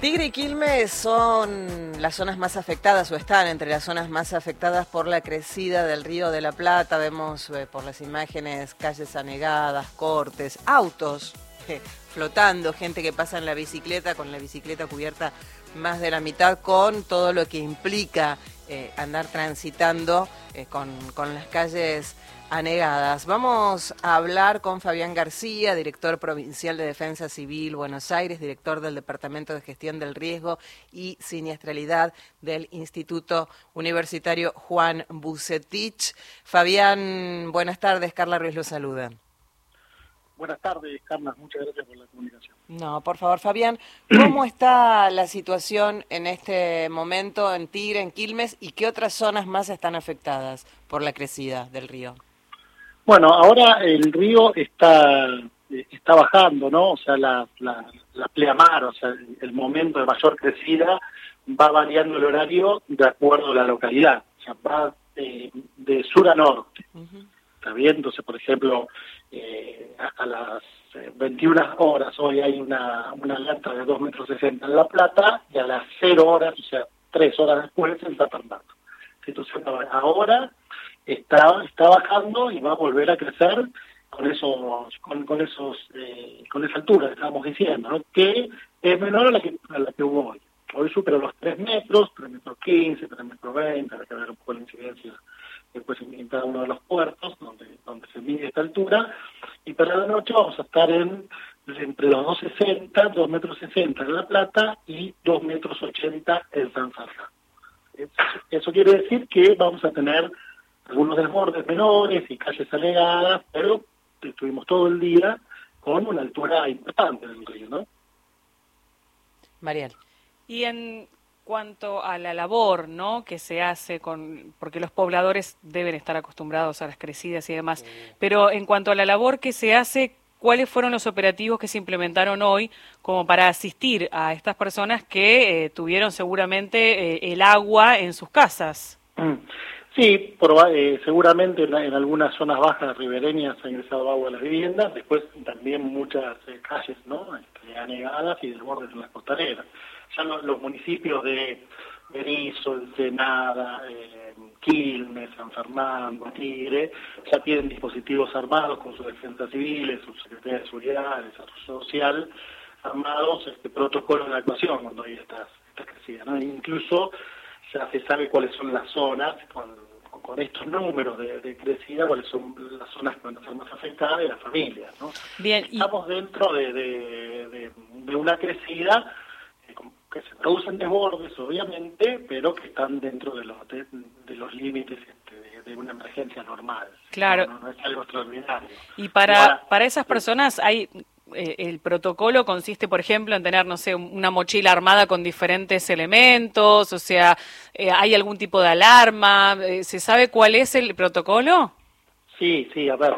Tigre y Quilmes son las zonas más afectadas o están entre las zonas más afectadas por la crecida del Río de la Plata. Vemos por las imágenes calles anegadas, cortes, autos flotando, gente que pasa en la bicicleta con la bicicleta cubierta más de la mitad, con todo lo que implica andar transitando con las calles anegadas. Vamos a hablar con Fabián García, director provincial de Defensa Civil Buenos Aires, director del Departamento de Gestión del Riesgo y Siniestralidad del Instituto Universitario Juan Bucetich. Fabián, buenas tardes, Carla Ruiz lo saluda. Buenas tardes, Carla, muchas gracias por la comunicación. No, por favor, Fabián, ¿cómo está la situación en este momento en Tigre, en Quilmes, y qué otras zonas más están afectadas por la crecida del río? Bueno, ahora el río está bajando, ¿no? O sea, la pleamar, o sea, el momento de mayor crecida va variando el horario de acuerdo a la localidad, o sea, va de sur a norte. ¿Está bien? Entonces, por ejemplo, a las 21 horas hoy hay una alerta de 2,60 metros en La Plata, y a las 0 horas, o sea, 3 horas después, en San Fernando. Entonces, ahora está bajando y va a volver a crecer con esa altura que estábamos diciendo, ¿no? Que es menor a la que hubo hoy. Hoy superó los 3 metros, 3,15 metros, 3,20 metros, hay que ver un poco la incidencia después en cada uno de los puertos donde se mide esta altura, y para la noche vamos a estar entre los 2,60 metros en La Plata y 2,80 metros en San Fernando. Eso quiere decir que vamos a tener algunos desbordes menores y calles anegadas, pero estuvimos todo el día con una altura importante del río, ¿no? Mariel. Y en cuanto a la labor, ¿no?, que se hace porque los pobladores deben estar acostumbrados a las crecidas y demás, pero en cuanto a la labor que se hace, ¿cuáles fueron los operativos que se implementaron hoy como para asistir a estas personas que tuvieron seguramente el agua en sus casas? Sí, seguramente en algunas zonas bajas ribereñas ha ingresado agua a las viviendas, después también muchas calles, ¿no?, anegadas y desbordes en las costaneras. Ya los municipios de Berisso, Ensenada, Quilmes, San Fernando, Tigre, ya tienen dispositivos armados con sus defensas civiles, sus secretarías de seguridad, de desarrollo social, armados protocolos de actuación cuando hay estas crecidas, ¿no? Incluso ya se sabe cuáles son las zonas, con estos números de crecida, cuáles son las zonas que van a ser más afectadas de las familias, ¿no? Bien, estamos dentro de una crecida que se producen desbordes, obviamente, pero que están dentro de los límites de una emergencia normal. Claro. No es algo extraordinario. Y para esas personas hay... el protocolo consiste, por ejemplo, en tener, no sé, una mochila armada con diferentes elementos, o sea, ¿hay algún tipo de alarma? ¿Se sabe cuál es el protocolo? Sí, a ver,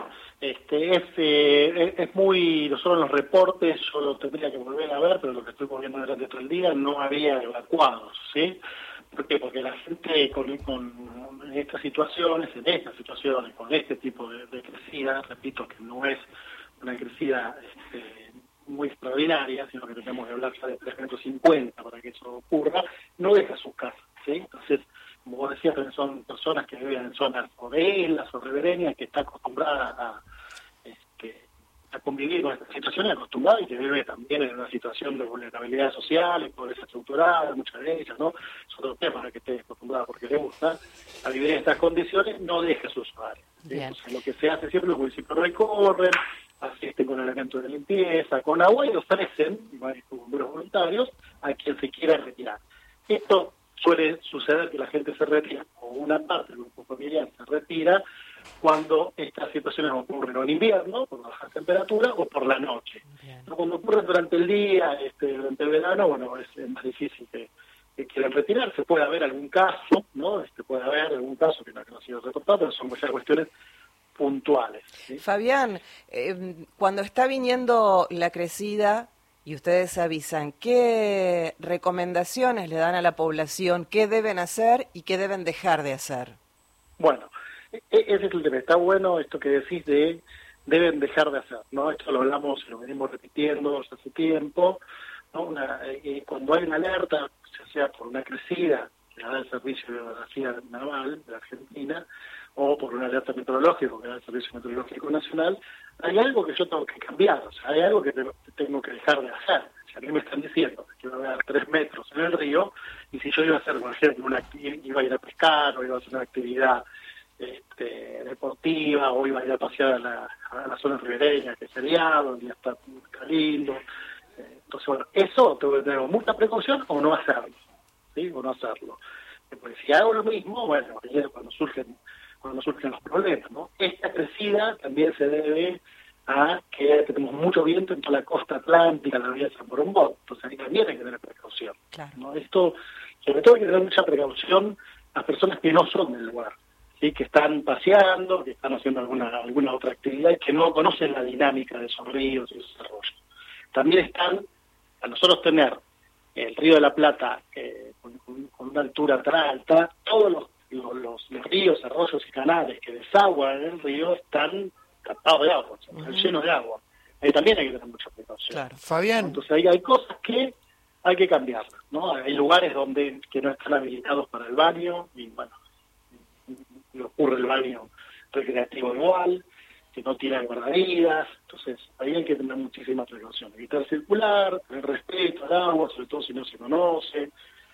es muy, nosotros en los reportes, yo lo tendría que volver a ver, pero lo que estoy viendo durante todo el día, no había evacuados, ¿sí? ¿Por qué? Porque la gente con estas situaciones, con este tipo de crecida, repito que no es una crecida muy extraordinaria, sino que tenemos que hablar ya de 3,50 metros para que eso ocurra, no deja sus casas, ¿sí? Entonces, como vos decías, son personas que viven en zonas rodelas o ribereñas, que está acostumbrada a convivir con esta situación, acostumbrada, y que vive también en una situación de vulnerabilidad social, pobreza estructural, muchas de ellas, ¿no? Es otro tema a que esté acostumbrada porque le gusta a vivir en estas condiciones, no deja sus hogares, ¿sí? O sea, lo que se hace siempre, los municipios recorren, asisten con elementos de limpieza, con agua, y ofrecen, varios bomberos voluntarios, a quien se quiera retirar. Esto suele suceder que la gente se retira, o una parte del grupo familiar se retira, cuando estas situaciones ocurren en invierno, por baja temperatura, o por la noche. Pero cuando ocurren durante el día, durante el verano, bueno, es más difícil que quieran retirarse. Puede haber algún caso, ¿no? Puede haber algún caso que no ha sido reportado, pero son muchas cuestiones puntuales, ¿sí? Fabián, cuando está viniendo la crecida y ustedes avisan, ¿qué recomendaciones le dan a la población? ¿Qué deben hacer y qué deben dejar de hacer? Bueno, ese es el tema. Está bueno esto que decís deben dejar de hacer, ¿no? Esto lo hablamos y lo venimos repitiendo hace tiempo, ¿no? Cuando hay una alerta, ya sea por una crecida que da el Servicio de Hidrografía Naval de Argentina, o por una alerta meteorológica que da el Servicio Meteorológico Nacional, hay algo que yo tengo que cambiar, o sea, hay algo que tengo que dejar de hacer. Si a mí me están diciendo que va a haber 3 metros en el río, y si yo iba a hacer, por ejemplo, iba a ir a pescar, o iba a hacer una actividad deportiva, o iba a ir a pasear a la zona ribereña, que es feriado, el día está lindo. Entonces, bueno, eso tengo que tener mucha precaución o no hacerlo, ¿sí? O no hacerlo. Pues si hago lo mismo, bueno, ahí es cuando surgen los problemas, ¿no? Esta crecida también se debe a que tenemos mucho viento en toda la costa atlántica, la vía de San Borondón, entonces ahí también hay que tener precaución. Claro. ¿No? Esto, sobre todo hay que tener mucha precaución a personas que no son del lugar, ¿sí? Que están paseando, que están haciendo alguna otra actividad y que no conocen la dinámica de esos ríos y esos arroyos. También están, a nosotros tener el Río de la Plata con una altura tan alta, todos los ríos, arroyos y canales que desaguan en el río están tapados de agua, están llenos de agua. Ahí también hay que tener mucha precaución. Claro. Fabián. Entonces ahí hay cosas que hay que cambiarlas, ¿no? Hay lugares que no están habilitados para el baño, y bueno, y ocurre el baño recreativo igual, que no tiene guardavidas, entonces ahí hay que tener muchísima precaución, evitar circular, tener respeto al agua, sobre todo si no se conoce,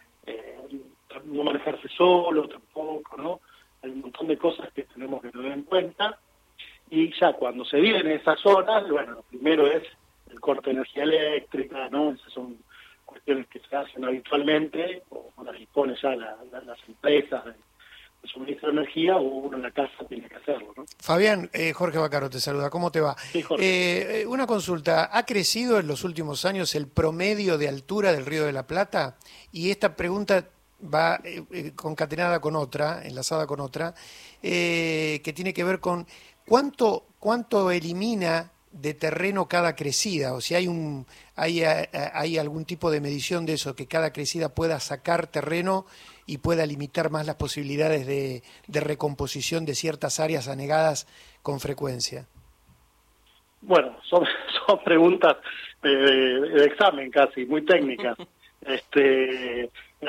no manejarse solo tampoco, ¿no? Hay un montón de cosas que tenemos que tener en cuenta, y ya cuando se vive en esas zonas, bueno, lo primero es el corte de energía eléctrica, ¿no? Esas son cuestiones que se hacen habitualmente, o las impone ya las empresas de suministro de energía, o uno en la casa tiene que hacerlo, ¿no? Fabián, Jorge Bacaro te saluda, ¿cómo te va? Sí, Jorge. Una consulta, ¿ha crecido en los últimos años el promedio de altura del Río de la Plata? Y esta pregunta va concatenada con otra, enlazada con otra, que tiene que ver con cuánto elimina de terreno cada crecida, o si hay algún tipo de medición de eso, que cada crecida pueda sacar terreno y pueda limitar más las posibilidades de recomposición de ciertas áreas anegadas con frecuencia. Bueno, son preguntas de examen casi, muy técnicas. En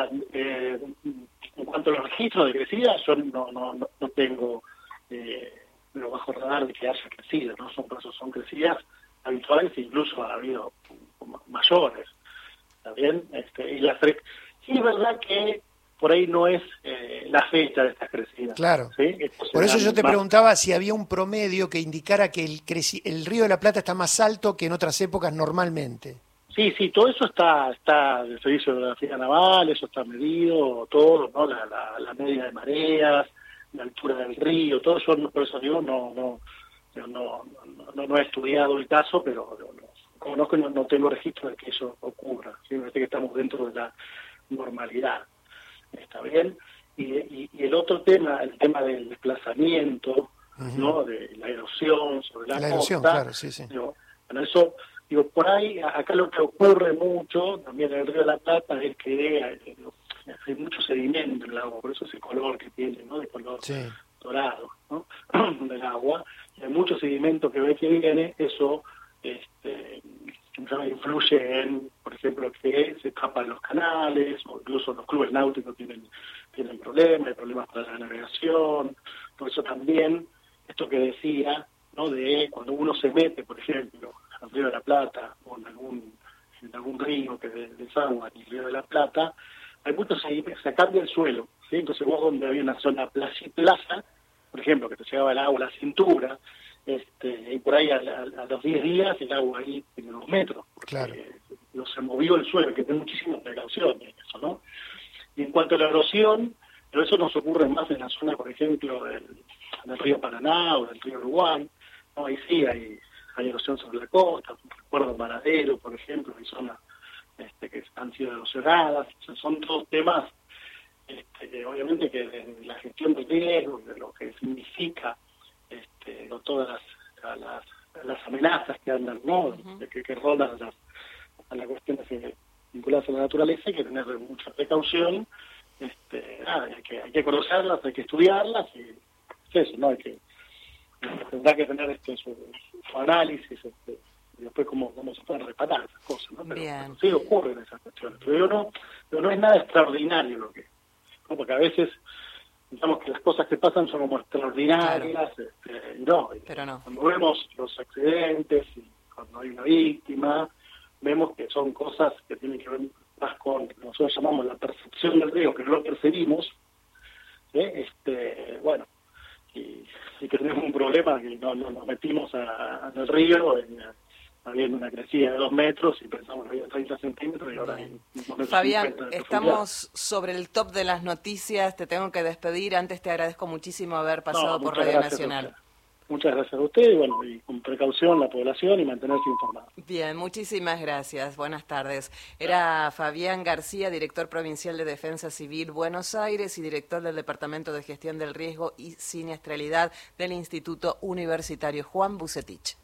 cuanto a los registros de crecida, yo no tengo lo bajo radar de que haya crecido, ¿no? Son crecidas habituales, incluso ha habido mayores, ¿está bien? Sí, es verdad que por ahí no es la fecha de estas crecidas. Claro. ¿Sí? Por eso yo te preguntaba si había un promedio que indicara que el Río de la Plata está más alto que en otras épocas normalmente. Sí, todo eso está el Servicio de Hidrografía Naval, eso está medido, todo, ¿no? La media de mareas, la altura del río, todo eso, por eso digo, no he estudiado el caso, pero conozco y no tengo registro de que eso ocurra. ¿Sí? Me parece que estamos dentro de la normalidad. ¿Está bien? Y el otro tema, el tema del desplazamiento, ¿no? De la erosión sobre la costa. Erosión, claro, sí. Bueno, eso, por ahí, acá lo que ocurre mucho, también en el Río de la Plata, es que hay mucho sedimento en el agua, por eso ese color que tiene, ¿no? De color dorado, ¿no? Del agua. Y hay mucho sedimento que ve que viene, eso influye en, por ejemplo, que se escapan los canales, o incluso los clubes náuticos tienen problemas, hay problemas para la navegación. Por eso también, esto que decía, ¿no? De cuando uno se mete, por ejemplo, al Río de la Plata, o en algún río que desagua en el Río de la Plata, hay muchos sedimentos, se cambia el suelo, ¿sí? Entonces vos, donde había una zona plaza, por ejemplo, que te llegaba el agua a la cintura, y por ahí a los 10 días el agua ahí tiene 2 metros, porque claro. Se movió el suelo, hay que tener muchísima precaución en eso, ¿no? Y en cuanto a la erosión, pero eso nos ocurre más en la zona, por ejemplo, del río Paraná o del río Uruguay, ¿no? Ahí sí hay erosión sobre la costa, recuerdo Maradero, por ejemplo, hay zonas que han sido erosionadas. Son todos temas, obviamente, que de la gestión del riesgo, de lo que significa todas las amenazas que andan, ¿no? Que rondan a las cuestiones vinculadas a la naturaleza, hay que tener mucha precaución, hay que conocerlas, hay que estudiarlas, y eso, ¿no? Tendrá que tener su análisis y después cómo se pueden reparar esas cosas, ¿no? Bien. Pero sí ocurren esas cuestiones. Pero no es nada extraordinario lo que, ¿no? Porque a veces digamos que las cosas que pasan son como extraordinarias, claro. Pero no. Cuando vemos los accidentes y cuando hay una víctima, vemos que son cosas que tienen que ver más con lo que nosotros llamamos la percepción del riesgo, que no lo percibimos, bueno, y que tenemos un problema que no nos metimos en el río, habiendo una crecida de 2 metros y pensamos que había 30 centímetros y ahora hay 2 metros. Fabián, estamos sobre el top de las noticias, te tengo que despedir. Antes te agradezco muchísimo haber pasado por Radio Nacional. Muchas gracias a usted y bueno, y con precaución la población y mantenerse informada. Bien, muchísimas gracias. Buenas tardes. Era Fabián García, director provincial de Defensa Civil Buenos Aires y director del Departamento de Gestión del Riesgo y Siniestralidad del Instituto Universitario Juan Bucetich.